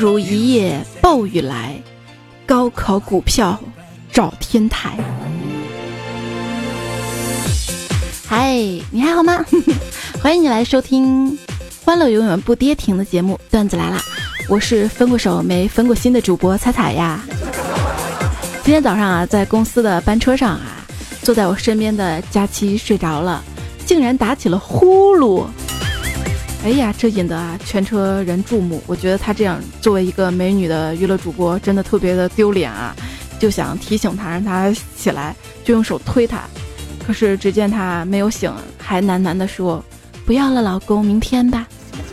如一夜暴雨来，高考股票找天台。嗨，你还好吗？欢迎你来收听欢乐永远不跌停的节目，段子来啦！我是分过手没分过心的主播彩彩呀。今天早上啊，在公司的班车上啊，坐在我身边的佳期睡着了，竟然打起了呼噜。哎呀，这引得啊全车人注目。我觉得他这样作为一个美女的娱乐主播，真的特别的丢脸啊！就想提醒他，让他起来，就用手推他。可是只见他没有醒，还喃喃地说：“不要了，老公，明天吧。”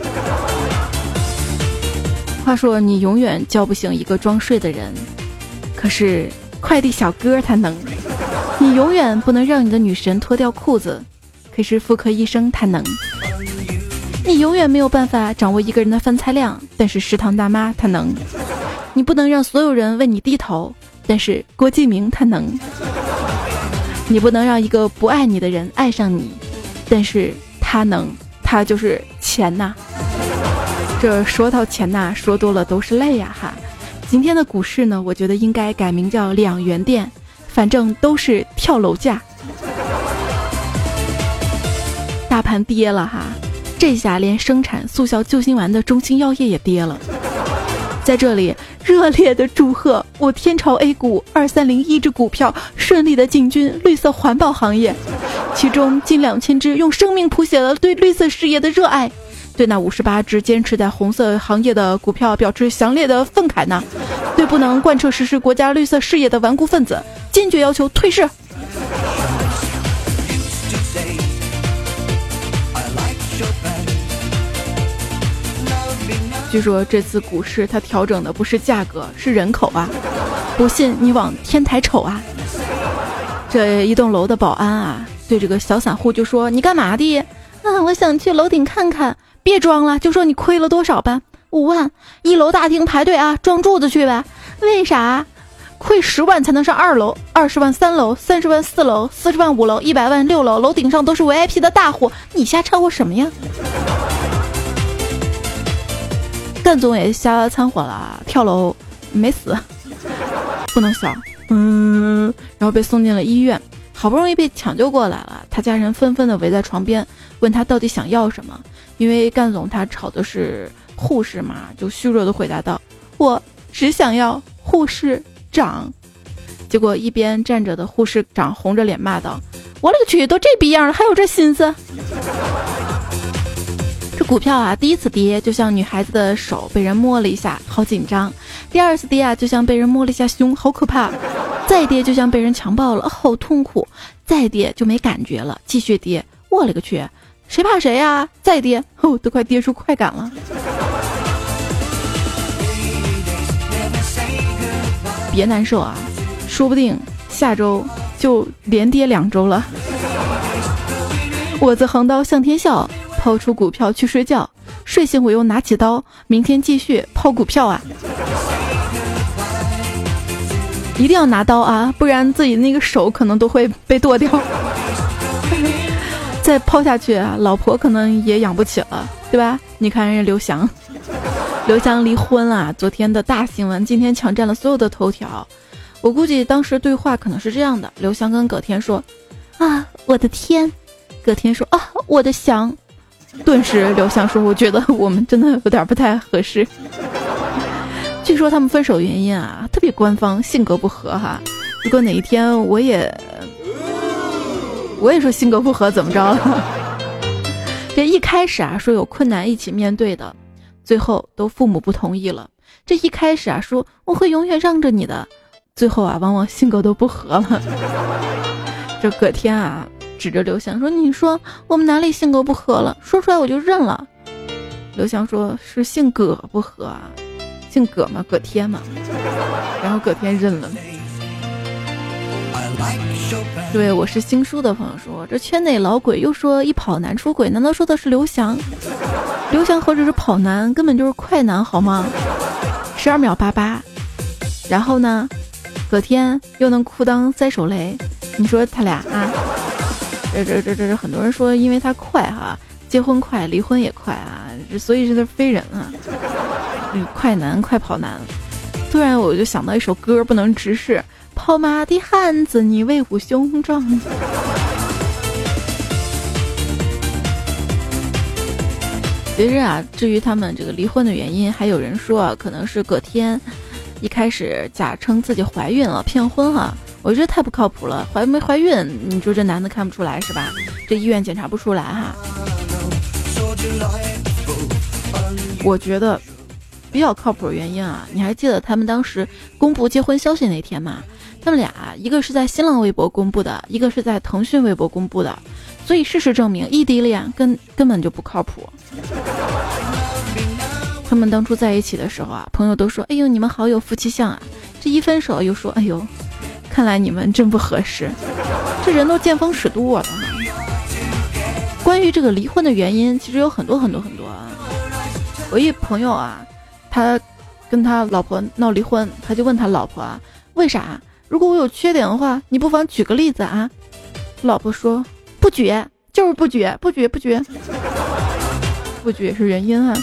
话说你永远叫不醒一个装睡的人，可是快递小哥他能。你永远不能让你的女神脱掉裤子，可是妇科医生他能。你永远没有办法掌握一个人的饭菜量，但是食堂大妈她能。你不能让所有人为你低头，但是郭敬明他能。你不能让一个不爱你的人爱上你，但是他能，他就是钱呐。这说到钱呐，说多了都是泪呀哈。今天的股市呢，我觉得应该改名叫2元店，反正都是跳楼价。大盘跌了哈，这下连生产速效救心丸的中兴药业也跌了。在这里热烈的祝贺我天朝 A 股2301只股票顺利的进军绿色环保行业，其中近2000只用生命谱写了对绿色事业的热爱，对那58只坚持在红色行业的股票表示强烈的愤慨呢，对不能贯彻实施国家绿色事业的顽固分子坚决要求退市。据说这次股市它调整的不是价格，是人口啊！不信你往天台瞅啊！这一栋楼的保安啊，对这个小散户就说：“你干嘛的？我想去楼顶看看。别装了，就说你亏了多少吧。5万，一楼大厅排队啊，装柱子去呗。为啥？亏10万才能上2楼，20万3楼，30万4楼，40万5楼，100万6楼，楼顶上都是 VIP 的大户，你瞎掺和什么呀？”干总也瞎掺和了，跳楼没死，不能笑，然后被送进了医院，好不容易被抢救过来了，他家人纷纷的围在床边，问他到底想要什么。因为干总他炒的是护士嘛，就虚弱的回答道：“我只想要护士长。”结果一边站着的护士长红着脸骂道：“我勒个去，都这逼样了，还有这心思！”这股票啊，第一次跌就像女孩子的手被人摸了一下，好紧张；第二次跌啊，就像被人摸了一下胸，好可怕；再跌就像被人强暴了，好痛苦；再跌就没感觉了，继续跌，我勒个去，谁怕谁呀？再跌，都快跌出快感了。别难受啊，说不定下周就连跌2周了。我自横刀向天笑，抛出股票去睡觉，睡醒我又拿起刀，明天继续抛股票啊！一定要拿刀啊，不然自己那个手可能都会被剁掉。再抛下去啊，老婆可能也养不起了，对吧？你看人家刘翔离婚了，昨天的大新闻，今天抢占了所有的头条。我估计当时对话可能是这样的：刘翔跟葛天说：“啊，我的天！”葛天说：“啊，我的翔。”顿时刘翔说：“我觉得我们真的有点不太合适。”据说他们分手原因啊，特别官方，性格不合哈。如果哪一天我也说性格不合怎么着了？这一开始啊说有困难一起面对的，最后都父母不同意了。这一开始啊说我会永远让着你的，最后啊往往性格都不合了。这葛天啊指着刘翔说：“你说我们哪里性格不合了？说出来我就认了。”刘翔说：“是姓葛不合啊，姓葛嘛，葛天嘛。”然后葛天认了。对，我是新书的朋友说，这圈内老鬼又说一跑男出轨，难道说的是刘翔？刘翔何止是跑男，根本就是快男好吗？12秒88，然后呢，葛天又能裤裆塞手雷，你说他俩啊？这很多人说因为他快哈，结婚快，离婚也快啊，所以是他飞人啊。 快男快跑男。突然我就想到一首歌，不能直视，跑马的汉子你威武雄壮。其实啊，至于他们这个离婚的原因，还有人说啊，可能是葛天一开始假称自己怀孕了骗婚哈，我觉得太不靠谱了，怀没怀孕，你说这男的看不出来是吧？这医院检查不出来哈。我觉得比较靠谱的原因啊，你还记得他们当时公布结婚消息那天吗？他们俩一个是在新浪微博公布的，一个是在腾讯微博公布的，所以事实证明异地恋根本就不靠谱。他们当初在一起的时候啊，朋友都说哎呦你们好有夫妻相啊，这一分手又说哎呦看来你们真不合适，这人都见风使舵了。关于这个离婚的原因其实有很多啊。我一朋友啊，他跟他老婆闹离婚，他就问他老婆啊，为啥？如果我有缺点的话，你不妨举个例子啊。老婆说不举，就是不举，不举也是原因啊。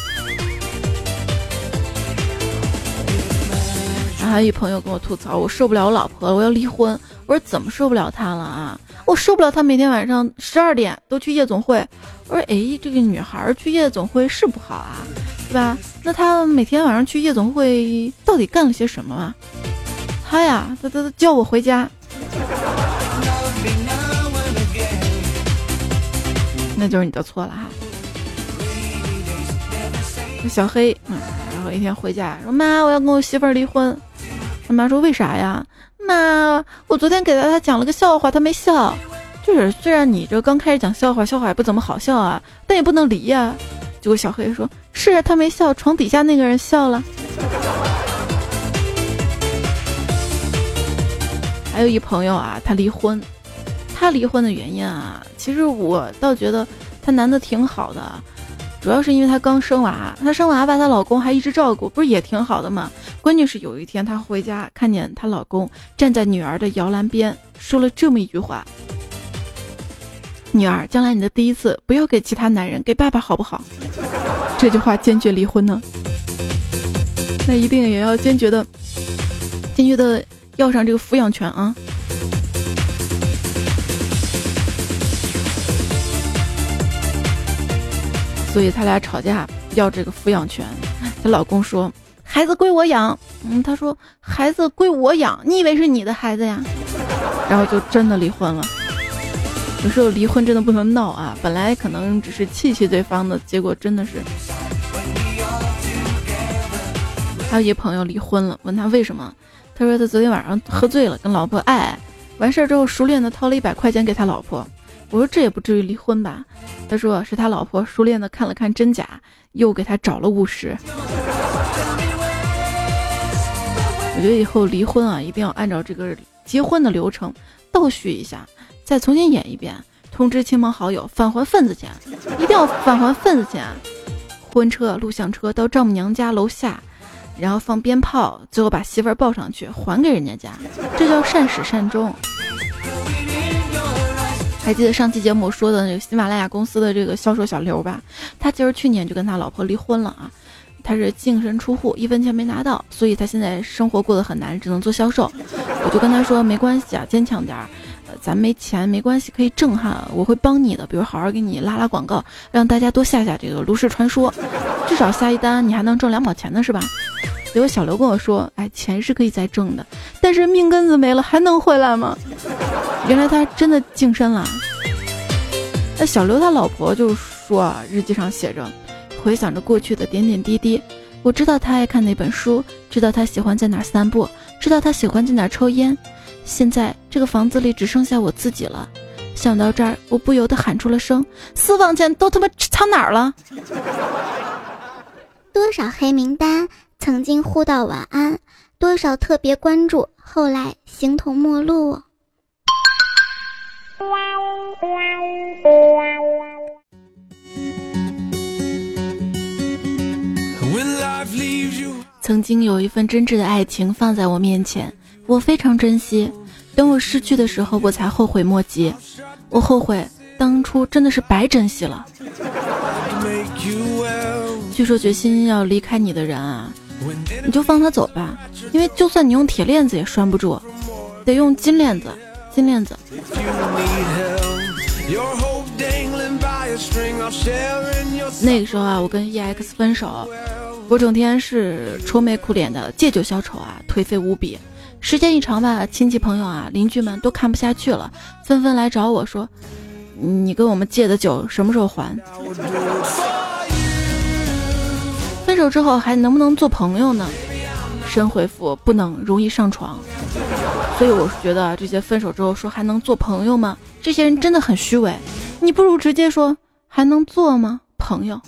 还有一朋友跟我吐槽，我受不了我老婆了，我要离婚。我说怎么受不了她了啊？我受不了她每天晚上12点都去夜总会。我说这个女孩去夜总会是不好啊，对吧？那她每天晚上去夜总会到底干了些什么啊？她叫我回家。那就是你的错了哈。小黑然后一天回家说妈我要跟我媳妇儿离婚。他妈说为啥呀？妈我昨天给他讲了个笑话，他没笑。就是虽然你这刚开始讲笑话也不怎么好笑啊，但也不能离呀。结果小黑说是他没笑，床底下那个人笑了。还有一朋友啊，他离婚的原因啊，其实我倒觉得他男的挺好的，主要是因为他刚生娃，她生娃吧，她老公还一直照顾，不是也挺好的吗？关键是有一天她回家看见她老公站在女儿的摇篮边，说了这么一句话：女儿，将来你的第一次不要给其他男人，给爸爸好不好？这句话坚决离婚呢，那一定也要坚决的要上这个抚养权啊。所以他俩吵架要这个抚养权，她老公说孩子归我养，她说孩子归我养，你以为是你的孩子呀？然后就真的离婚了。有时候离婚真的不能闹啊，本来可能只是气对方的，结果真的是。还有一朋友离婚了，问他为什么，他说他昨天晚上喝醉了，跟老婆爱，完事儿之后熟练的掏了100块钱给他老婆。我说这也不至于离婚吧？他说是他老婆熟练的看了看真假，又给他找了50。我觉得以后离婚啊，一定要按照这个结婚的流程倒叙一下，再重新演一遍，通知亲朋好友返还份子钱，一定要返还份子钱。婚车、录像车到丈母娘家楼下，然后放鞭炮，最后把媳妇儿抱上去还给人家家，这叫善始善终。还记得上期节目说的那个喜马拉雅公司的这个销售小刘吧？他其实去年就跟他老婆离婚了啊，他是净身出户，1分钱没拿到，所以他现在生活过得很难，只能做销售。我就跟他说没关系啊，坚强点儿，咱没钱没关系，可以挣哈，我会帮你的，比如好好给你拉广告，让大家多下这个炉石传说，至少下一单你还能挣2毛钱呢，是吧？结果小刘跟我说，钱是可以再挣的，但是命根子没了还能回来吗？原来他真的净身了。那小刘他老婆就说啊，日记上写着，回想着过去的点点滴滴，我知道他爱看哪本书，知道他喜欢在哪散步，知道他喜欢在哪抽烟。现在这个房子里只剩下我自己了。想到这儿，我不由得喊出了声：私房钱都他妈藏哪儿了？ 多少黑名单曾经互道晚安，多少特别关注后来形同陌路。 曾经有一份真挚的爱情放在我面前，我非常珍惜，等我失去的时候我才后悔莫及。我后悔当初真的是白珍惜了。 据说决心要离开你的人啊，你就放他走吧，因为就算你用铁链子也拴不住，得用金链子。金链子。那个时候啊，我跟 EX 分手，我整天是愁眉苦脸的，借酒消愁啊，颓废无比。时间一长吧，亲戚朋友啊，邻居们都看不下去了，纷纷来找我说，你跟我们借的酒什么时候还？分手之后还能不能做朋友呢？神回复不能，容易上床。所以我是觉得这些分手之后说还能做朋友吗？这些人真的很虚伪，你不如直接说还能做吗？朋友。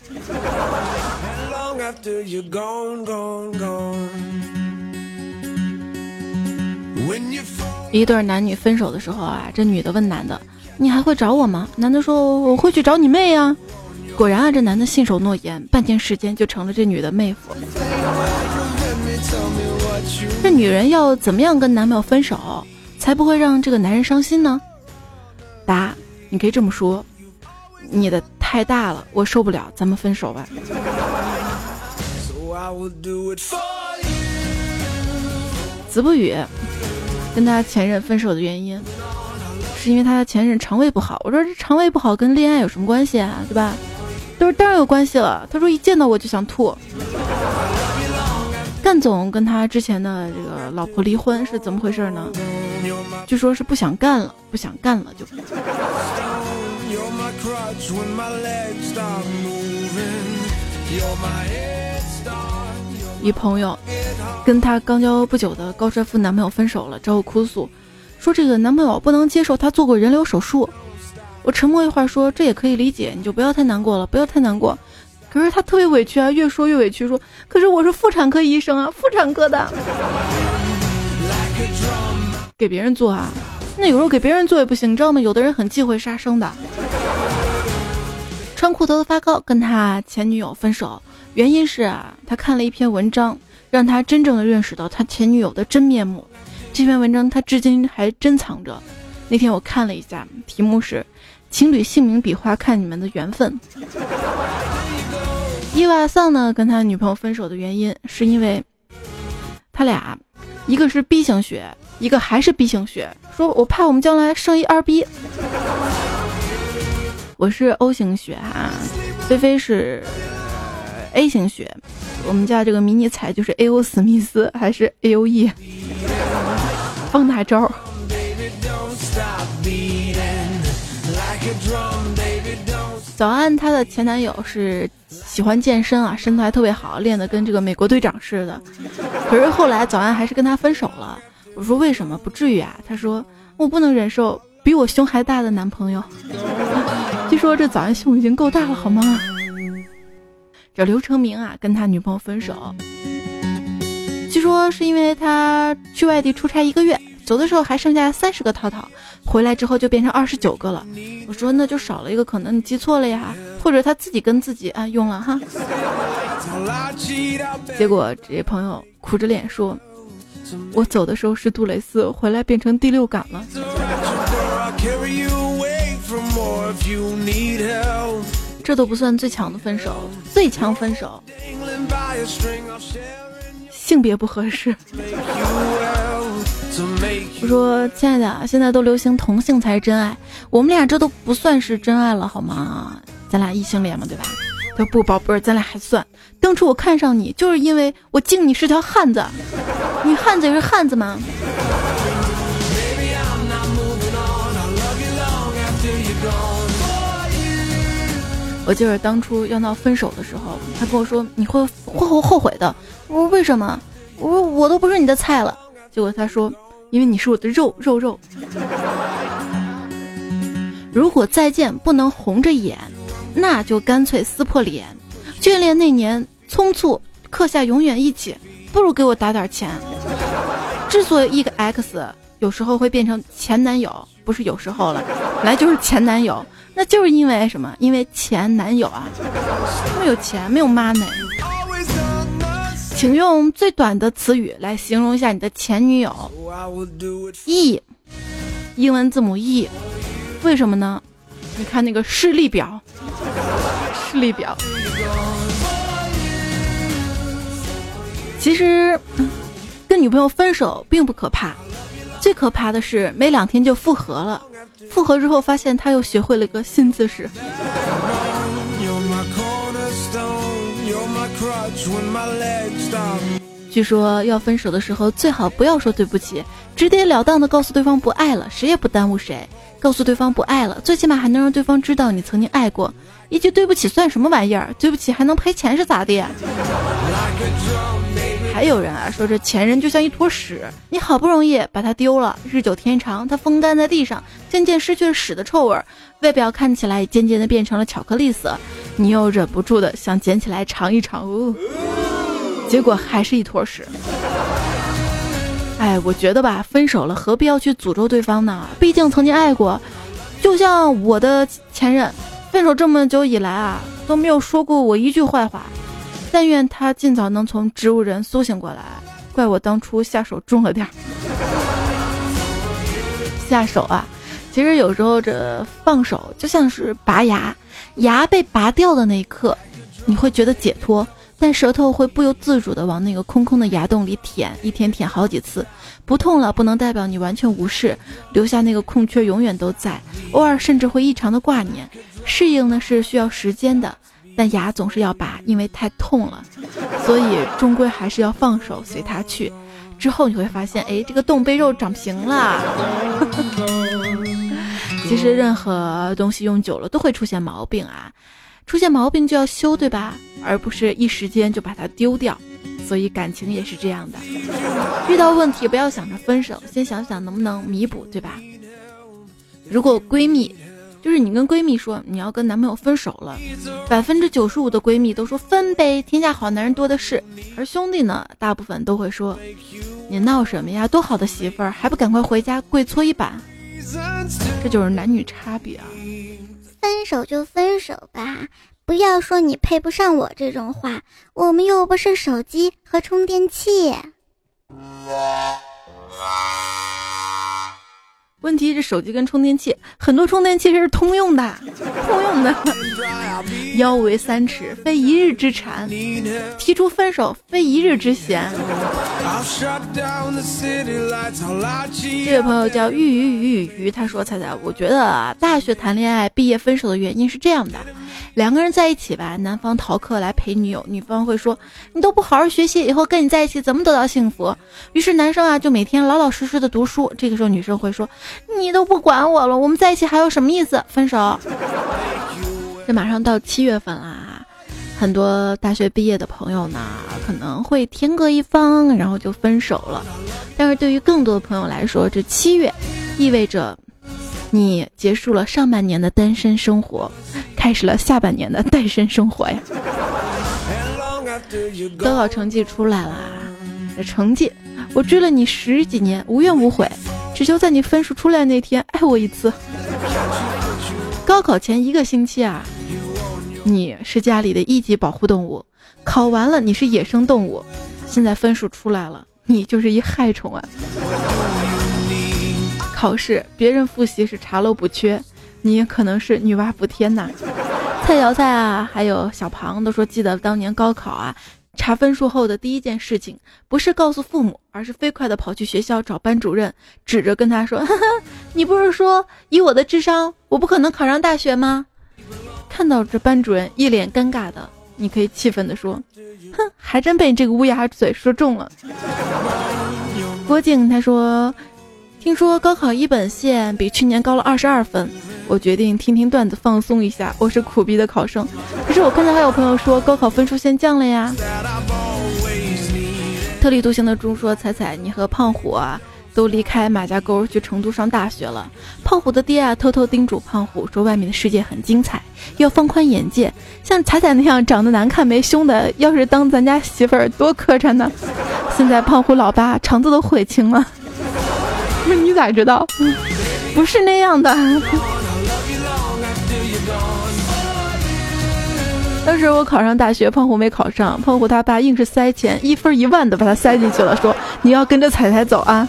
一对男女分手的时候啊，这女的问男的，你还会找我吗？男的说，我会去找你妹啊。果然啊，这男的信守诺言，半天时间就成了这女的妹夫。这女人要怎么样跟男朋友分手才不会让这个男人伤心呢？答，你可以这么说，你的太大了，我受不了，咱们分手吧。子不语跟他前任分手的原因是因为他前任肠胃不好。我说这肠胃不好跟恋爱有什么关系啊，对吧？他说当然有关系了，他说一见到我就想吐。干总跟他之前的这个老婆离婚是怎么回事呢？据说是不想干了就。一朋友跟他刚交不久的高帅富男朋友分手了，找我哭诉，说这个男朋友不能接受他做过人流手术。我沉默一会儿说，这也可以理解，你就不要太难过了，不要太难过。可是他特别委屈啊，越说越委屈，说可是我是妇产科医生啊，妇产科的，给别人做啊，那有时候给别人做也不行，你知道吗？有的人很忌讳杀生的。穿裤头的发糕跟他前女友分手，原因是啊，他看了一篇文章，让他真正的认识到他前女友的真面目。这篇文章他至今还珍藏着。那天我看了一下，题目是情侣姓名笔画看你们的缘分。伊娃桑呢跟他女朋友分手的原因是因为他俩一个是 B 型血，一个还是 B 型血，说我怕我们将来生一二 B。 我是 O 型血啊，菲菲是 A 型血，我们家这个迷你彩就是 AO 史密斯还是 AOE 放大招。早安，她的前男友是喜欢健身啊，身材特别好，练得跟这个美国队长似的。可是后来早安还是跟他分手了。我说为什么？不至于啊。他说我不能忍受比我胸还大的男朋友。据说这早安胸已经够大了好吗？这刘成明啊跟他女朋友分手，据说是因为他去外地出差1个月，走的时候还剩下30个套套，回来之后就变成29个了。我说那就少了一个，可能你记错了呀，或者他自己跟自己啊用了哈。结果这朋友苦着脸说，我走的时候是杜蕾斯，回来变成第6感了。这都不算最强的分手，最强分手性别不合适。我说亲爱的，现在都流行同性才是真爱，我们俩这都不算是真爱了好吗？咱俩异性恋嘛，对吧？他说不宝贝儿，咱俩还算，当初我看上你就是因为我敬你是条汉子，你汉子也是汉子吗？我记得当初要闹分手的时候，他跟我说你会后悔的。我说为什么？我说我都不是你的菜了。结果他说因为你是我的肉。如果再见不能红着眼，那就干脆撕破脸。眷恋那年匆促刻下永远一起，不如给我打点钱。之所以一个 X 有时候会变成前男友，不是有时候了，本来就是前男友，那就是因为什么？因为前男友啊，没有钱，没有 money。请用最短的词语来形容一下你的前女友。 E， 英文字母 E。 为什么呢？你看那个视力表。 其实跟女朋友分手并不可怕，最可怕的是没2天就复合了，复合之后发现他又学会了个新姿势。据说要分手的时候最好不要说对不起，直截了当的告诉对方不爱了，谁也不耽误谁。告诉对方不爱了，最起码还能让对方知道你曾经爱过。一句对不起算什么玩意儿？对不起还能赔钱是咋的？还有人啊说这前任就像一坨屎，你好不容易把它丢了，日久天长它风干在地上，渐渐失去了屎的臭味，外表看起来渐渐的变成了巧克力色，你又忍不住的想捡起来尝一尝，结果还是一坨屎。哎，我觉得吧，分手了何必要去诅咒对方呢？毕竟曾经爱过。就像我的前任，分手这么久以来啊，都没有说过我一句坏话。但愿他尽早能从植物人苏醒过来，怪我当初下手重了点。下手啊，其实有时候这放手就像是拔牙，牙被拔掉的那一刻，你会觉得解脱。但舌头会不由自主地往那个空空的牙洞里舔，一天舔好几次。不痛了不能代表你完全无视，留下那个空缺永远都在，偶尔甚至会异常的挂念。适应呢是需要时间的，但牙总是要拔，因为太痛了，所以终归还是要放手随它去。之后你会发现，哎，这个洞被肉长平了。其实任何东西用久了都会出现毛病啊，出现毛病就要修，对吧？而不是一时间就把它丢掉。所以感情也是这样的，遇到问题不要想着分手，先想想能不能弥补，对吧？如果闺蜜，就是你跟闺蜜说你要跟男朋友分手了，95%的闺蜜都说分呗，天下好男人多的是。而兄弟呢，大部分都会说你闹什么呀，多好的媳妇儿，还不赶快回家跪搓衣板。这就是男女差别啊。 分手就分手吧，不要说你配不上我这种话，我们又不是手机和充电器。 问题是手机跟充电器，很多充电器是通用的，腰围3尺，非一日之馋；提出分手，非一日之嫌。这位朋友叫玉，他说：“彩彩，我觉得啊，大学谈恋爱毕业分手的原因是这样的。2个人在一起吧，男方逃课来陪女友，女方会说你都不好好学习，以后跟你在一起怎么得到幸福？于是男生啊就每天老老实实的读书，这个时候女生会说你都不管我了，我们在一起还有什么意思？分手。这马上到7月份啦，很多大学毕业的朋友呢可能会天各一方，然后就分手了。但是对于更多的朋友来说，这7月意味着你结束了上半年的单身生活，开始了下半年的单身生活呀。高考成绩出来了，这成绩我追了你10几年，无怨无悔，只求在你分数出来那天爱我一次。高考前1个星期啊，你是家里的1级保护动物，考完了你是野生动物，现在分数出来了，你就是一害虫啊。考试别人复习是查漏补缺，你可能是女娲补天呐。蔡小蔡啊，还有小庞都说，记得当年高考啊，查分数后的第一件事情不是告诉父母，而是飞快的跑去学校找班主任，指着跟他说呵呵，你不是说以我的智商我不可能考上大学吗？看到这班主任一脸尴尬的，你可以气愤的说，哼，还真被你这个乌鸦嘴说中了。郭靖他说，听说高考一本线比去年高了22分，我决定听听段子放松一下，我是苦逼的考生。可是我看到还有朋友说高考分数线降了呀。特立独行的猪说，彩彩你和胖虎啊都离开马家沟去成都上大学了。胖虎的爹啊偷偷叮嘱胖虎说，外面的世界很精彩，要放宽眼界，像彩彩那样长得难看没胸的，要是当咱家媳妇儿多磕碜呢。现在胖虎老爸肠子都悔青了。你咋知道？不是那样的。当时我考上大学，胖虎没考上，胖虎他爸硬是塞钱，1分1万的把他塞进去了，说你要跟着彩彩走啊。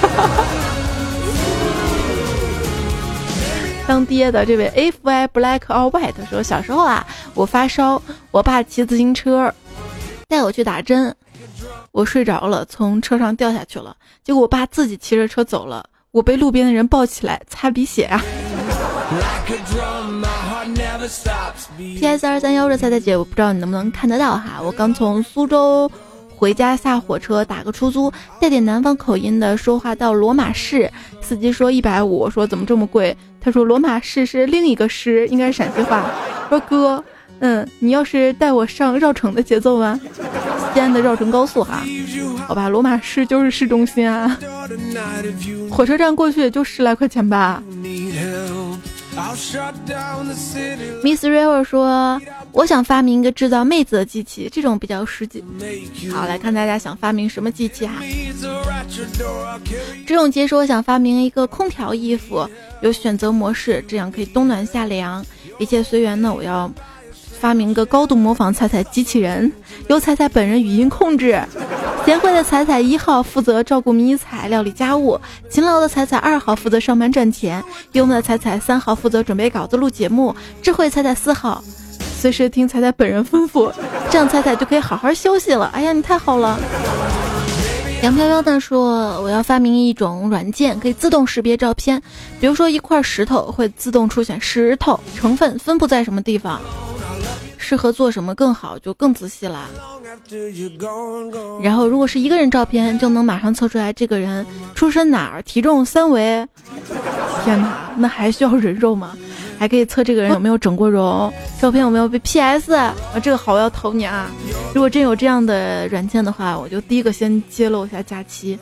当爹的这位 FY Black or White 说，小时候啊，我发烧，我爸骑自行车带我去打针， 我睡着了，从车上掉下去了，结果我爸自己骑着车走了，我被路边的人抱起来擦鼻血啊。PS231的菜菜姐，我不知道你能不能看得到哈，我刚从苏州回家下火车，打个出租，带点南方口音的说话到罗马市，司机说150，我说怎么这么贵？他说罗马市是另一个市，应该是陕西话。我说哥，你要是带我上绕城的节奏吗？西安的绕城高速哈，好吧，罗马市就是市中心啊，火车站过去也就10来块钱吧。Miss River 说，我想发明一个制造妹子的机器，这种比较实际。好，来看大家想发明什么机器哈。这种杰说，我想发明一个空调衣服，有选择模式，这样可以冬暖夏凉，一切随缘呢。我要发明个高度模仿彩彩机器人，由彩彩本人语音控制。贤惠的彩彩1号负责照顾迷彩料理家务，勤劳的彩彩2号负责上班赚钱，幽默的彩彩3号负责准备稿子录节目，智慧彩彩4号随时听彩彩本人吩咐，这样彩彩就可以好好休息了。哎呀，你太好了。杨飘飘呢说，我要发明一种软件，可以自动识别照片，比如说一块石头会自动出现石头成分分布在什么地方，适合做什么更好，就更仔细啦。然后如果是一个人照片，就能马上测出来这个人出身哪儿，体重3围。天哪，那还需要人肉吗？还可以测这个人有没有整过容，照片有没有被 PS 啊，这个好，我要投你啊。如果真有这样的软件的话，我就第一个先揭露一下假期。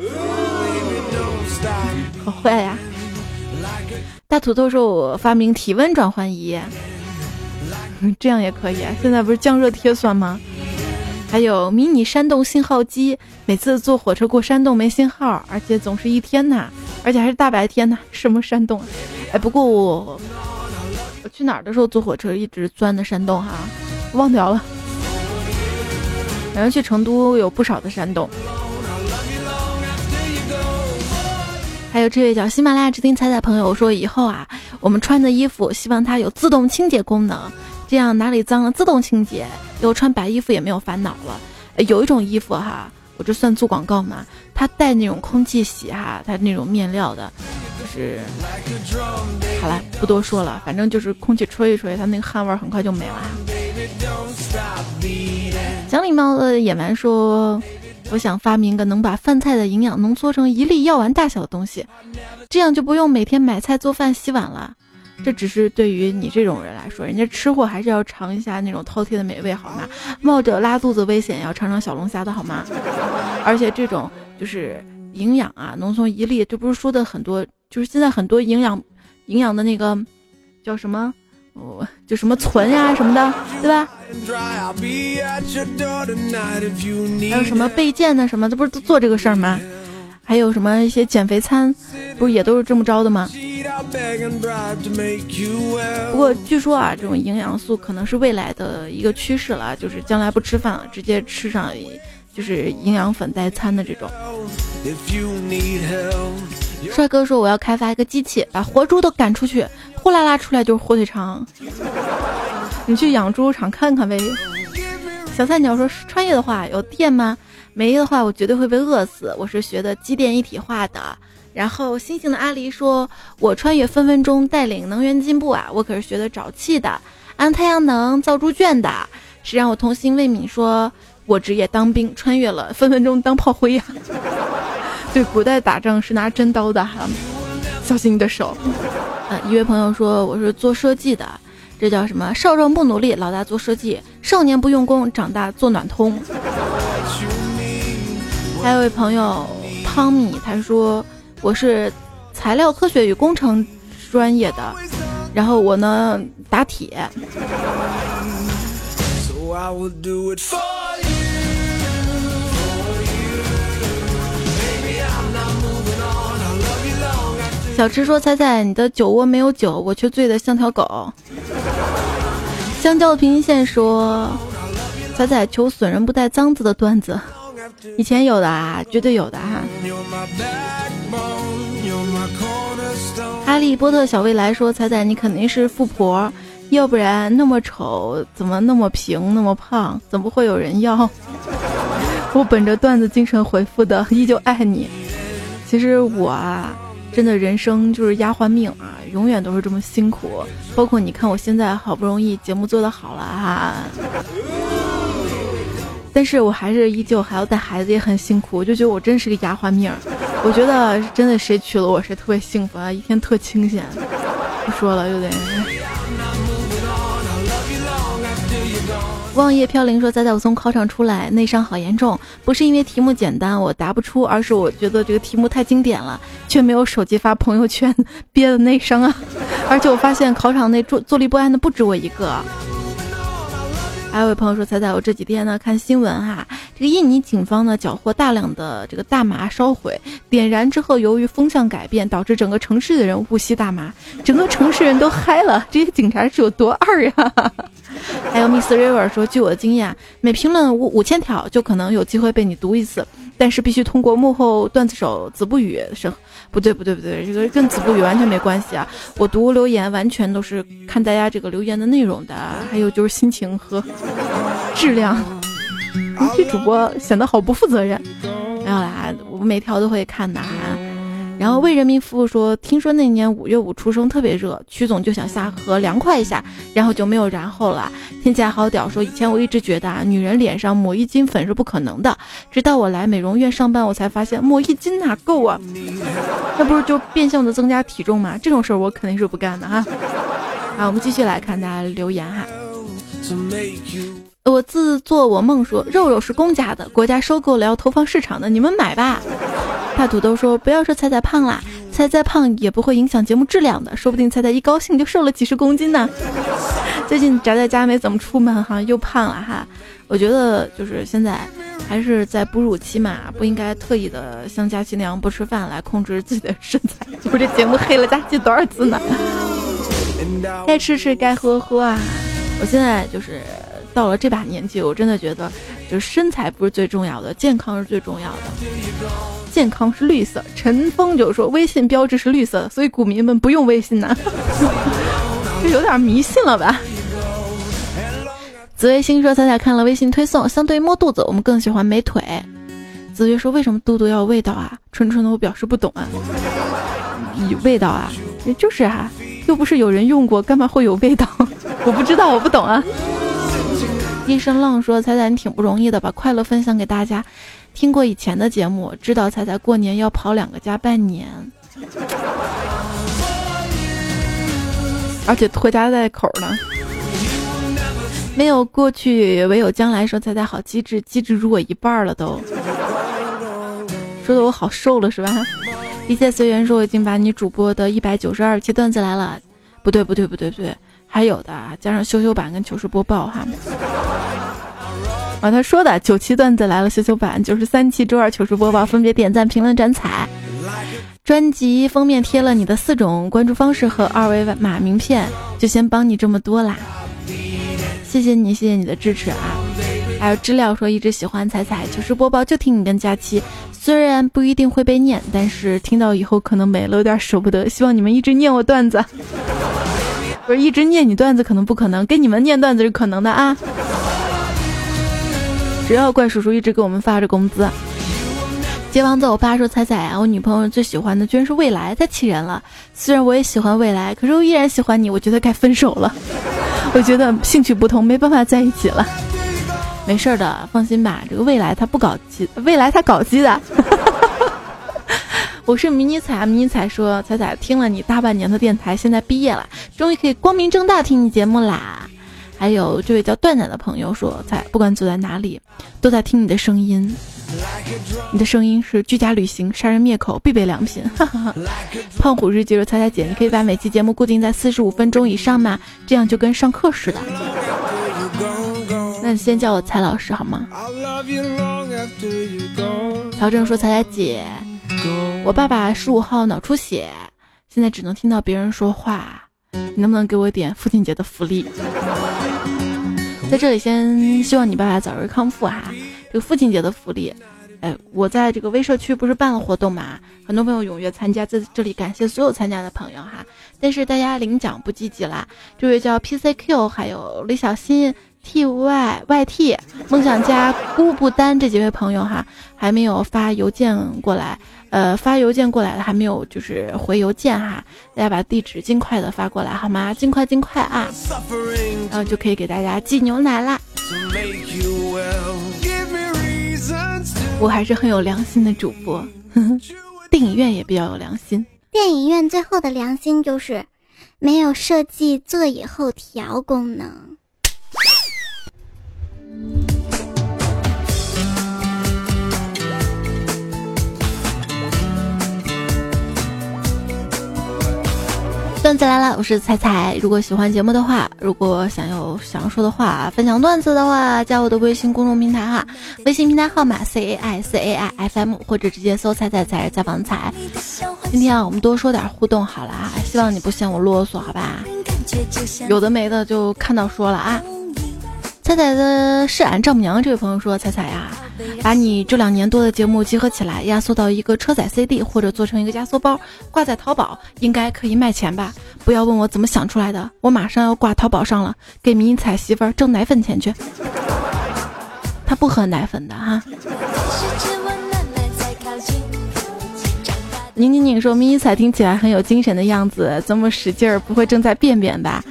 好坏呀。大土豆说，我发明体温转换仪，这样也可以啊，现在不是降热贴算吗？还有迷你山洞信号机，每次坐火车过山洞没信号，而且总是一天呐，而且还是大白天呐，什么山洞？哎，不过我去哪儿的时候坐火车一直钻的山洞哈，忘掉了。然后去成都有不少的山洞。还有这位叫喜马拉雅之听彩彩朋友说，以后啊，我们穿的衣服希望它有自动清洁功能，这样哪里脏了自动清洁，以后穿白衣服也没有烦恼了。有一种衣服哈，我这算做广告嘛，它带那种空气洗哈，它那种面料的，就是好了，不多说了，反正就是空气吹一吹，它那个汗味很快就没了。讲礼貌的野蛮说，我想发明个能把饭菜的营养浓缩成1粒药丸大小的东西，这样就不用每天买菜做饭洗碗了。这只是对于你这种人来说，人家吃货还是要尝一下那种饕餮的美味好吗？冒着拉肚子危险要尝尝小龙虾的好吗？而且这种就是营养啊，浓缩1粒，这不是说的很多，就是现在很多营养的那个叫什么就什么存呀什么的，对吧？还有什么倍健的什么，这不是都做这个事儿吗？还有什么一些减肥餐，不是也都是这么着的吗？不过据说啊，这种营养素可能是未来的一个趋势了，就是将来不吃饭了，直接吃上就是营养粉代餐的这种。帅哥说，我要开发一个机器，把活猪都赶出去，呼啦啦出来就是火腿肠。你去养猪场看看呗。小菜鸟说，穿越的话有电吗？没的话我绝对会被饿死，我是学的机电一体化的。然后星星的阿狸说，我穿越分分钟带领能源进步啊，我可是学的沼气的，按太阳能造猪圈的。是让我童心未泯说，我职业当兵，穿越了分分钟当炮灰呀。对，古代打仗是拿真刀的哈，小心你的手。一位朋友说，我是做设计的，这叫什么？少壮不努力，老大做设计；少年不用功，长大做暖通。还有一位朋友汤米，他说我是材料科学与工程专业的，然后我呢打铁。小池说，猜猜你的酒窝没有酒，我却醉得像条狗。香蕉的平行线说，猜猜求损人不带脏字的段子，以前有的啊，绝对有的哈。哈利波特小未来说，猜猜你肯定是富婆，要不然那么丑，怎么那么平那么胖，怎么会有人要？ 我本着段子精神回复的，依旧爱你。其实我啊，真的人生就是丫鬟命啊，永远都是这么辛苦。包括你看我现在好不容易节目做得好了哈，但是我还是依旧还要带孩子，也很辛苦。我就觉得我真是个丫鬟命，我觉得真的谁娶了我谁特别幸福啊，一天特清闲。不说了，有点。望叶飘零说，在我从考场出来内伤好严重，不是因为题目简单我答不出，而是我觉得这个题目太经典了，却没有手机发朋友圈，憋的内伤啊。而且我发现考场内坐立不安的不止我一个。还有位朋友说，我这几天呢看新闻哈，这个印尼警方呢缴获大量的这个大麻烧毁，点燃之后由于风向改变，导致整个城市的人误吸大麻，整个城市人都嗨了，这些警察是有多二呀？还有 Miss River 说，据我的经验，每评论5000条就可能有机会被你读一次，但是必须通过幕后段子手子不语审。不对，这个跟子不语完全没关系啊！我读留言完全都是看大家这个留言的内容的，还有就是心情和质量。这主播显得好不负责任。没有啦，我每条都会看的哈。然后为人民服务说，听说那年5月5出生特别热，曲总就想下河凉快一下，然后就没有然后了。听起来好屌，说以前我一直觉得女人脸上抹1斤粉是不可能的，直到我来美容院上班，我才发现抹1斤哪够啊？那不是就变相的增加体重吗？这种事儿我肯定是不干的哈。好，我们继续来看大家留言哈。我自作我梦说，肉肉是公家的，国家收购了要投放市场的，你们买吧。大土豆说，不要说彩胖啦，彩胖也不会影响节目质量的，说不定彩一高兴就瘦了几十公斤呢。最近宅在家没怎么出门哈，又胖了哈。我觉得就是现在还是在哺乳期嘛，不应该特意的像佳琪那样不吃饭来控制自己的身材。我这节目黑了佳琪多少次呢？该吃吃该喝喝啊。我现在就是到了这把年纪，我真的觉得就是身材不是最重要的，健康是最重要的。健康是绿色，陈峰就说微信标志是绿色的，所以股民们不用微信呢。这有点迷信了吧。紫薇星说，彩看了微信推送，相对于摸肚子我们更喜欢美腿。紫薇说，为什么肚肚要有味道啊？纯纯的我表示不懂啊。有味道啊，也就是啊，又不是有人用过，干嘛会有味道？我不知道，我不懂啊。一声浪说，彩你挺不容易的，把快乐分享给大家。听过以前的节目，知道彩过年要跑2个家拜年，而且拖家带口呢。没有过去，唯有将来说彩好机智，机智如我一半了都。说的我好瘦了是吧？一切随缘说，我已经把你主播的192期段子来了。不对，还有的加上修版跟糗事播报哈。他说的9期段子来了修版，93期周2糗事播报，分别点赞评论转采。专辑封面贴了你的4种关注方式和2维码名片，就先帮你这么多啦，谢谢你的支持啊。还有知了说，一直喜欢彩糗事播报，就听你跟佳期，虽然不一定会被念，但是听到以后可能没了，有点舍不得，希望你们一直念我段子。不是一直念你段子可能不可能，给你们念段子是可能的啊。只要怪叔叔一直给我们发着工资。街王子我爸说，彩啊，我女朋友最喜欢的居然是未来，太气人了。虽然我也喜欢未来，可是我依然喜欢你，我觉得该分手了。我觉得兴趣不同，没办法在一起了。没事的，放心吧，这个未来他不搞基，未来他搞基的。我是迷你彩说，彩听了你大半年的电台，现在毕业了，终于可以光明正大听你节目啦。还有这位叫段仔的朋友说，彩不管走在哪里都在听你的声音，你的声音是居家旅行杀人灭口必备良品。胖虎日记说，彩姐，你可以把每期节目固定在45分钟以上吗？这样就跟上课似的。那你先叫我蔡老师好吗？曹正说，彩姐，我爸爸15号脑出血，现在只能听到别人说话，你能不能给我点父亲节的福利？在这里先希望你爸爸早日康复哈。这个父亲节的福利，我在这个微社区不是办了活动嘛，很多朋友踊跃参加，在这里感谢所有参加的朋友哈。但是大家领奖不积极啦，这位叫 PCQ， 还有李小新， TYYT 梦想家孤不单这几位朋友哈，还没有发邮件过来，发邮件过来的还没有就是回邮件哈，大家把地址尽快的发过来好吗？尽快啊，然后就可以给大家寄牛奶啦。我还是很有良心的主播，电影院也比较有良心。 电影院最后的良心就是没有设计座椅后调功能。段子来了，我是彩彩。如果喜欢节目的话，如果想要说的话，分享段子的话，加我的微信公众平台哈，微信平台号码 CAICAIFM， 或者直接搜彩彩才是采访彩。今天啊，我们多说点互动好了啊，希望你不嫌我啰嗦，好吧？有的没的就看到说了啊。彩彩的是俺丈母娘这位朋友说，彩彩呀，把你这2年多的节目集合起来，压缩到一个车载 CD， 或者做成一个压缩包，挂在淘宝，应该可以卖钱吧？不要问我怎么想出来的，我马上要挂淘宝上了，给迷彩媳妇儿挣奶粉钱去。她不喝奶粉的哈。宁说迷彩听起来很有精神的样子，这么使劲儿不会正在便便吧？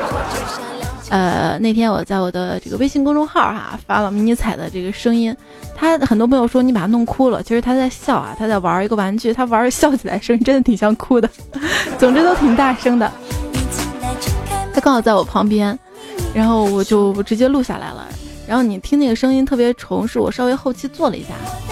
那天我在我的这个微信公众号哈发了迷你彩的这个声音，他很多朋友说你把他弄哭了，其实他在笑啊，他在玩一个玩具，他玩笑起来声音真的挺像哭的，总之都挺大声的。他刚好在我旁边，然后我就直接录下来了，然后你听那个声音特别重，是我稍微后期做了一下。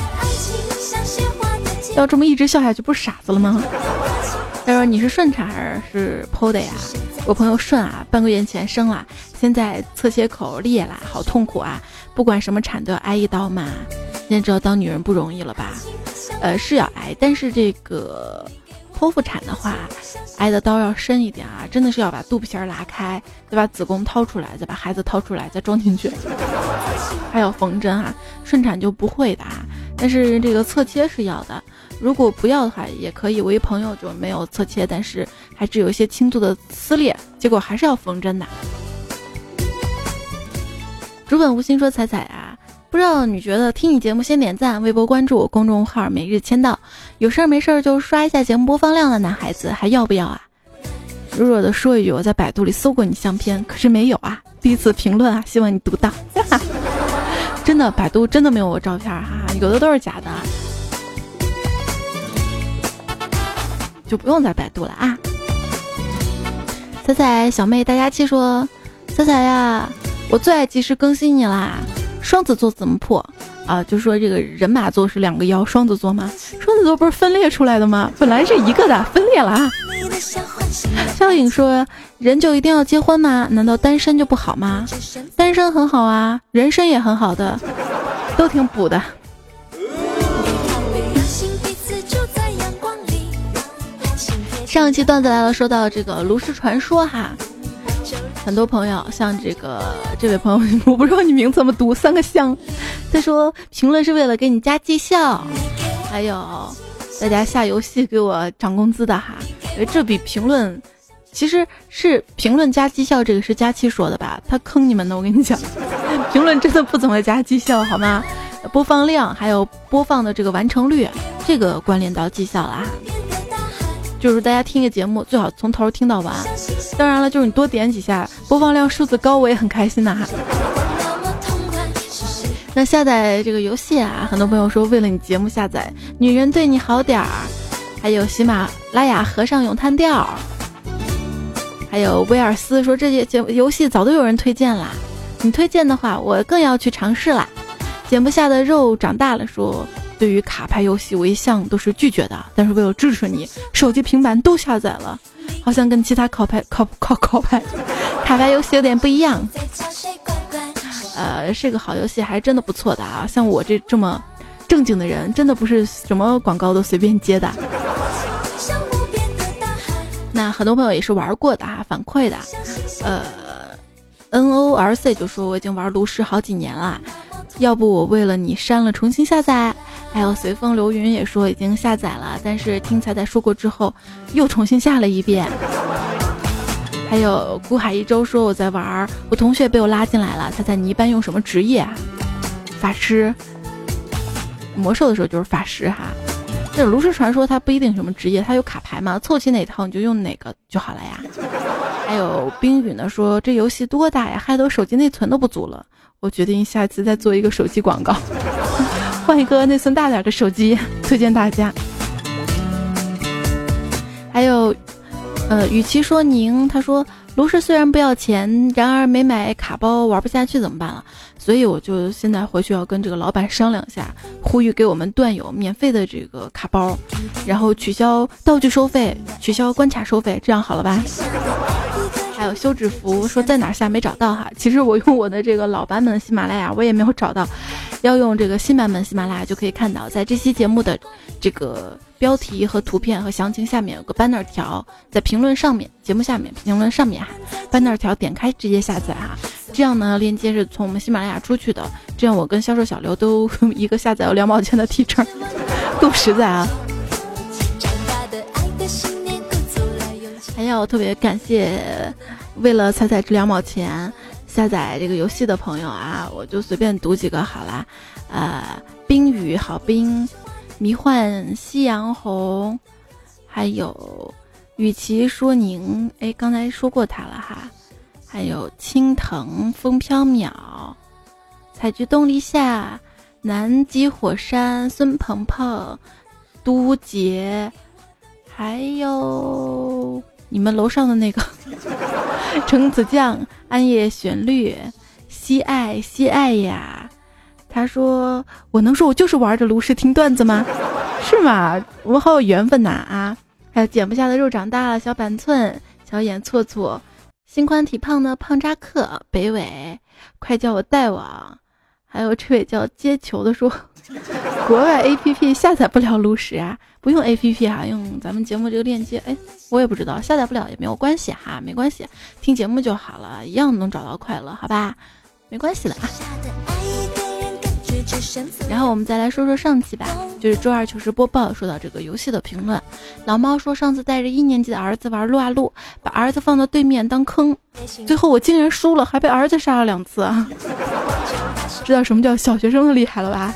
要这么一直笑下去不是傻子了吗？他说你是顺产还是剖的呀？我朋友顺啊，半个月前生了，现在侧切口裂了，好痛苦啊！不管什么产都要挨一刀嘛。现在知道当女人不容易了吧？是要挨，但是这个剖腹产的话，挨的刀要深一点啊，真的是要把肚皮馅拉开，再把子宫掏出来，再把孩子掏出来，再装进去，还要缝针啊。顺产就不会的啊，但是这个侧切是要的。如果不要的话也可以，我一朋友就没有侧切，但是还是有一些轻度的撕裂，结果还是要缝针的。竹本无心说彩彩啊，不知道你觉得听你节目先点赞，微博关注，公众号每日签到，有事儿没事儿就刷一下节目播放量的男孩子还要不要啊？弱弱的说一句，我在百度里搜过你相片，可是没有啊，第一次评论啊，希望你读到。真的百度真的没有我照片哈，有的都是假的，就不用再百度了啊。彩彩小妹大家气说，彩彩呀，我最爱及时更新你啦。双子座怎么破啊？就说这个人马座是2个腰，双子座吗？双子座不是分裂出来的吗？本来是一个的，分裂了啊。肖颖说，人就一定要结婚吗？难道单身就不好吗？单身很好啊，人生也很好的，都挺补的。上一期段子来了，说到这个炉石传说哈，很多朋友像这位朋友，我不知道你名字怎么读，3个香。他说评论是为了给你加绩效，还有大家下游戏给我涨工资的哈，这比评论其实是评论加绩效，这个是佳期说的吧？他坑你们的，我跟你讲，评论真的不怎么加绩效好吗？播放量还有播放的这个完成率，这个关联到绩效了哈。就是大家听个节目最好从头听到完，当然了，就是你多点几下，播放量数字高我也很开心的哈。那下载这个游戏啊，很多朋友说为了你节目下载女人对你好点儿，还有喜马拉雅和尚咏叹调，还有威尔斯说这些游戏早都有人推荐啦，你推荐的话我更要去尝试啦。减不下的肉长大了说，对于卡牌游戏我一向都是拒绝的，但是为了支持你，手机平板都下载了，好像跟其他卡牌游戏有点不一样。是个好游戏，还真的不错的啊！像我这么正经的人，真的不是什么广告都随便接的。那很多朋友也是玩过的啊，反馈的。NORC 就说我已经玩炉石好几年了，要不我为了你删了重新下载。还有随风流云也说已经下载了，但是听彩彩说过之后又重新下了一遍。 还有孤海一周说我在玩，我同学被我拉进来了，猜你一般用什么职业啊？法师，魔兽的时候就是法师哈。这炉石传说它不一定什么职业，它有卡牌嘛，凑齐哪套你就用哪个就好了呀。还有冰雨呢说这游戏多大呀，害得我手机内存都不足了，我决定下次再做一个手机广告，换一个内存大点的手机，推荐大家。还有与其说您，他说炉石虽然不要钱，然而没买卡包玩不下去怎么办了？所以我就现在回去要跟这个老板商量一下，呼吁给我们段友免费的这个卡包，然后取消道具收费，取消关卡收费，这样好了吧？还有休止符说在哪下没找到哈，其实我用我的这个老版本的喜马拉雅我也没有找到，要用这个新版本喜马拉雅就可以看到，在这期节目的这个标题和图片和详情下面有个 banner 条，在评论上面，节目下面评论上面哈 banner 条点开直接下载哈，这样呢链接是从我们喜马拉雅出去的，这样我跟销售小刘都一个下载有2毛钱的提成，够实在啊。还要特别感谢为了彩彩这2毛钱下载这个游戏的朋友啊，我就随便读几个好啦。冰雨好冰，迷幻夕阳红，还有与其说您，刚才说过他了哈，还有青藤风飘渺，采菊东篱下，南极火山，孙鹏鹏，都杰，还有你们楼上的那个橙子酱，暗夜旋律，西爱西爱呀。他说我能说我就是玩着炉石听段子吗？是吗？我们好有缘分呐啊！还有剪不下的肉长大了，小板寸，小眼错错，心宽体胖的胖扎克，北纬，快叫我带网。还有这位叫接球的说国外 APP 下载不了炉石啊，不用 APP 哈，用咱们节目这个链接。我也不知道，下载不了也没有关系哈，没关系，听节目就好了，一样能找到快乐，好吧，没关系的啊。然后我们再来说说上期吧，就是周二糗事播报说到这个游戏的评论。老猫说上次带着1年级的儿子玩撸啊撸，把儿子放到对面当坑，最后我竟然输了，还被儿子杀了2次啊！知道什么叫小学生的厉害了吧？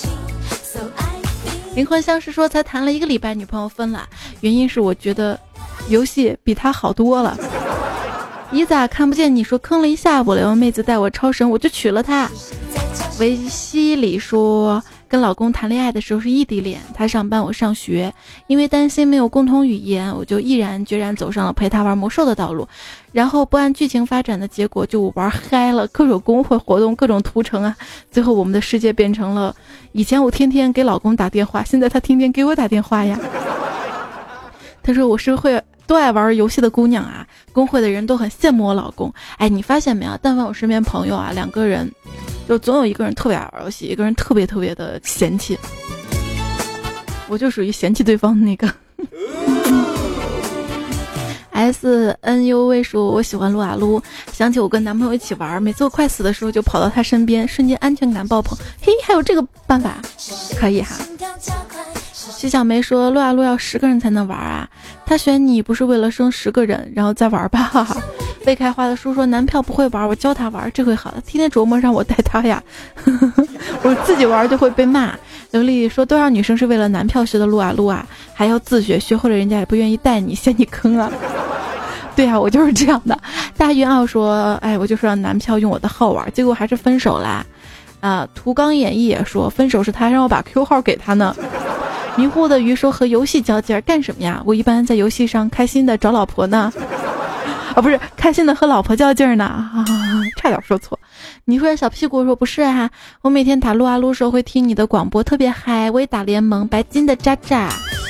灵魂相识说才谈了1个礼拜，女朋友分了，原因是我觉得游戏比他好多了。姨咋看不见你说坑了一下午了，有妹子带我超神，我就娶了她。维西里说跟老公谈恋爱的时候是异地恋，他上班我上学，因为担心没有共同语言，我就毅然决然走上了陪他玩魔兽的道路，然后不按剧情发展的结果就玩嗨了，各种公会活动，各种屠城啊，最后我们的世界变成了以前我天天给老公打电话，现在他天天给我打电话呀。他说我是会都爱玩游戏的姑娘啊，公会的人都很羡慕我老公。你发现没有，但凡我身边朋友啊，2个人就总有一个人特别爱玩游戏，一个人特别特别的嫌弃，我就属于嫌弃对方的那个。SNUV 说我喜欢撸啊撸，想起我跟男朋友一起玩，每次我快死的时候就跑到他身边，瞬间安全感爆棚。嘿，还有这个办法，可以哈。徐小梅说撸啊撸要10个人才能玩啊，他选你不是为了生10个人然后再玩吧，哈哈。未开花的书说男票不会玩，我教他玩，这回好了，天天琢磨让我带他呀。我自己玩就会被骂。刘丽说多少女生是为了男票学的撸啊撸啊，还要自学，学会了人家也不愿意带你，嫌你坑啊。对啊，我就是这样的。大云傲说我就是让男票用我的号玩，结果还是分手啦。图刚演绎也说分手是他让我把 Q 号给他呢。迷糊的鱼说和游戏较劲儿干什么呀？我一般在游戏上开心的找老婆呢。不是开心的和老婆较劲儿呢，差点说错。你说小屁股说不是啊，我每天打撸啊撸时候会听你的广播，特别嗨，我也打联盟，白金的渣渣。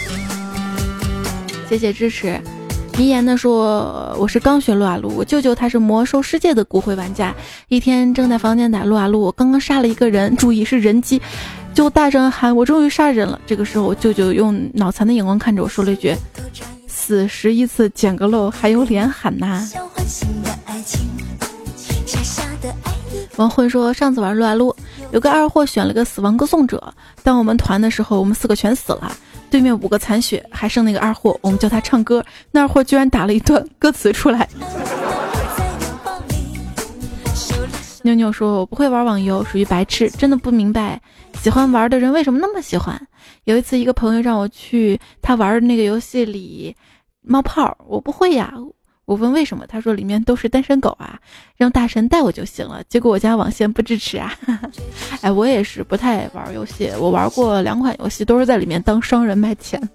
谢谢支持。迷言的说我是刚学撸啊撸，我舅舅他是魔兽世界的骨灰玩家，一天正在房间打撸啊撸，我刚刚杀了一个人，注意是人机，就大声喊我终于杀人了。这个时候我舅舅用脑残的眼光看着我说了一句死11次捡个漏还有脸喊呐。王慧说上次玩撸啊撸有个二货选了个死亡歌颂者，当我们团的时候我们4个全死了， 对面5个残血，还剩那个二货，我们叫他唱歌，那二货居然打了一段歌词出来。妞妞说，我不会玩网游，属于白痴，真的不明白喜欢玩的人为什么那么喜欢。有一次一个朋友让我去他玩的那个游戏里冒泡，我不会呀，我问为什么，他说里面都是单身狗啊，让大神带我就行了。结果我家网线不支持啊。哎，我也是不太玩游戏，我玩过2款游戏，都是在里面当商人卖钱。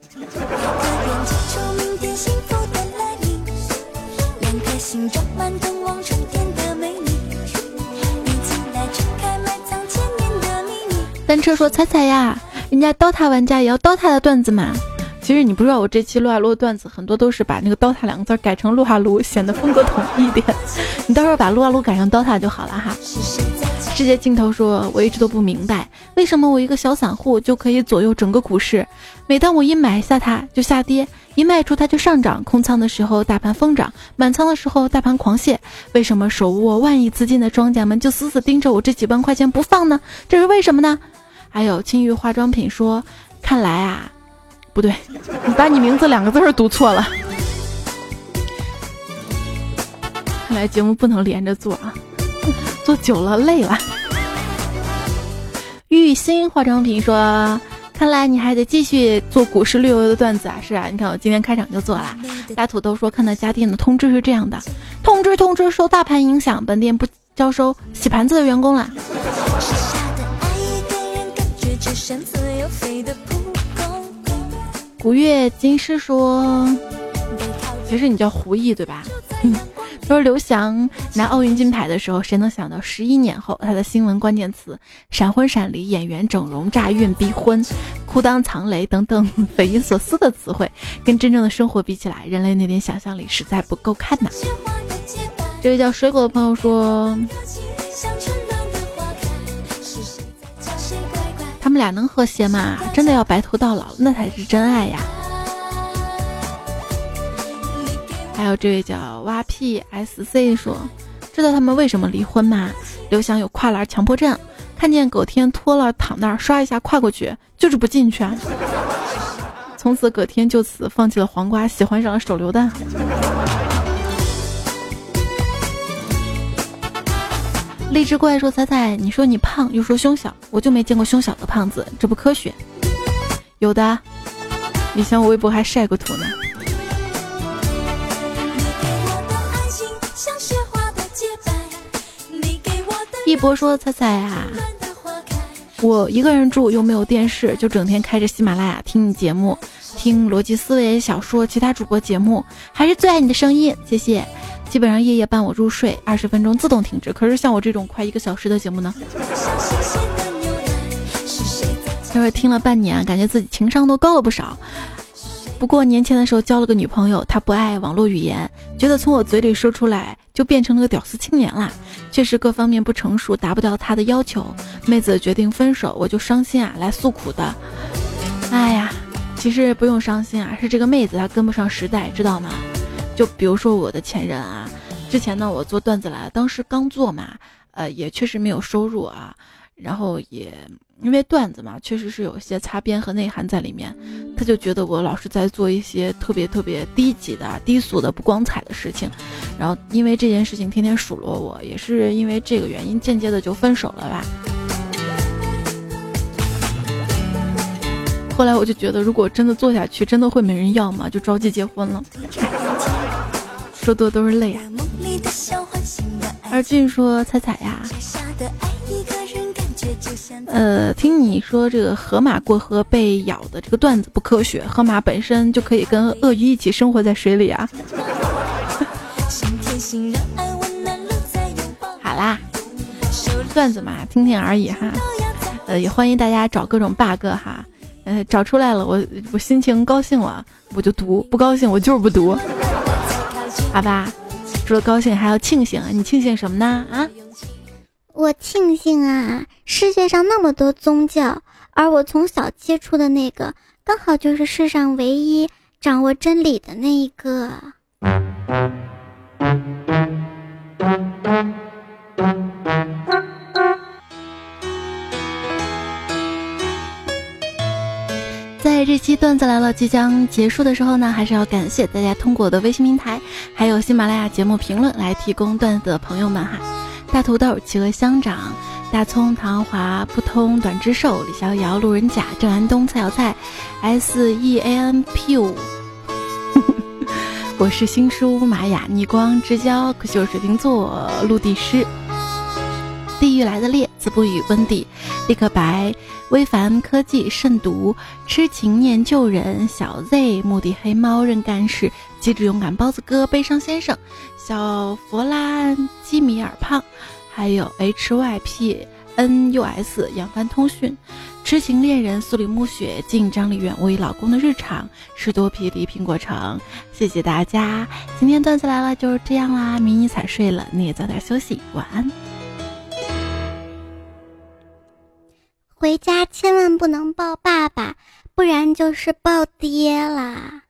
单车说：“彩彩呀，人家DOTA玩家也要DOTA的段子嘛。”其实你不知道，我这期撸啊撸的段子很多都是把那个DOTA 2个字改成撸啊撸，显得风格统一一点。你到时候把撸啊撸改成DOTA就好了哈。世界尽头说，我一直都不明白，为什么我一个小散户就可以左右整个股市？每当我一买下它就下跌，一卖出它就上涨，空仓的时候大盘疯涨，满仓的时候大盘狂泻。为什么手握万亿资金的庄家们就死死盯着我这几万块钱不放呢？这是为什么呢？还有青玉化妆品说，看来啊，不对，你把你名字2个字读错了。看来节目不能连着做啊，做久了累了。玉鑫化妆品说，看来你还得继续做股市绿油油的段子啊。是啊，你看我今天开场就做了。大土豆说，看到家电的通知是这样的，通知受大盘影响，本店不招收洗盘子的员工了。古月金狮说，其实你叫胡毅对吧？他说刘翔拿奥运金牌的时候，谁能想到11年后他的新闻关键词闪婚闪离、演员整容、诈孕逼婚、裤裆藏雷等等匪夷所思的词汇，跟真正的生活比起来，人类那点想象力实在不够看呐。这位叫水果的朋友说，他们俩能和谐吗？真的要白头到老，那才是真爱呀。还有这位叫蛙 PSC 说，知道他们为什么离婚吗？刘翔有跨栏强迫症，看见葛天脱了躺那儿，刷一下跨过去，就是不进去啊。从此葛天就此放弃了黄瓜，喜欢上了手榴弹。荔枝怪说，彩彩，你说你胖又说胸小，我就没见过胸小的胖子，这不科学。有的，以前我微博还晒过图呢。一博说，彩彩啊，我一个人住又没有电视，就整天开着喜马拉雅听你节目，听逻辑思维、小说、其他主播节目，还是最爱你的声音，谢谢。基本上夜夜伴我入睡，20分钟自动停止。可是像我这种快1个小时的节目呢？他说听了半年，感觉自己情商都高了不少。不过年前的时候交了个女朋友，她不爱网络语言，觉得从我嘴里说出来就变成了个屌丝青年啦。确实各方面不成熟，达不到她的要求。妹子决定分手，我就伤心啊，来诉苦的。哎呀，其实不用伤心啊，是这个妹子她跟不上时代，知道吗？就比如说我的前任啊，之前呢我做段子来了，当时刚做嘛，也确实没有收入啊，然后也因为段子嘛，确实是有一些擦边和内涵在里面，他就觉得我老是在做一些特别低级的、低俗的、不光彩的事情，然后因为这件事情天天数落我，也是因为这个原因间接的就分手了吧。后来我就觉得，如果真的做下去，真的会没人要吗？就着急结婚了。说多都是泪啊。而俊说，彩彩呀，听你说这个河马过河被咬的这个段子不科学，河马本身就可以跟鳄鱼一起生活在水里啊。好啦，段子嘛，听听而已哈。也欢迎大家找各种 bug 哈。找出来了，我心情高兴了我就读，不高兴我就是不读，好吧？除了高兴还要庆幸，你庆幸什么呢？啊？ 我庆幸啊，世界上那么多宗教，而我从小接触的那个，刚好就是世上唯一掌握真理的那一个。在这期期段子来了即将结束的时候呢，还是要感谢大家通过我的微信平台还有喜马拉雅节目评论来提供段子的朋友们哈。大土豆、企鹅乡长、大葱、唐华、不通、短之兽、李逍遥、路人甲、郑安东、蔡小菜、SEANP5 我是新书玛雅逆光之交，可惜我水瓶座陆地师，地狱来的烈，子不语温蒂，立刻白，微凡科技，慎独，痴情念旧人，小 Z， 目的黑猫，任干事，机智勇敢，包子哥，悲伤先生，小佛拉基米尔胖，还有 HYPNUS 扬帆通讯，痴情恋人，苏里暮雪，敬张丽远，我与老公的日常，士多啤梨苹果城。谢谢大家，今天段子来了就是这样啦，迷你彩睡了，你也早点休息，晚安。 回家千万不能抱爸爸，不然就是抱爹啦。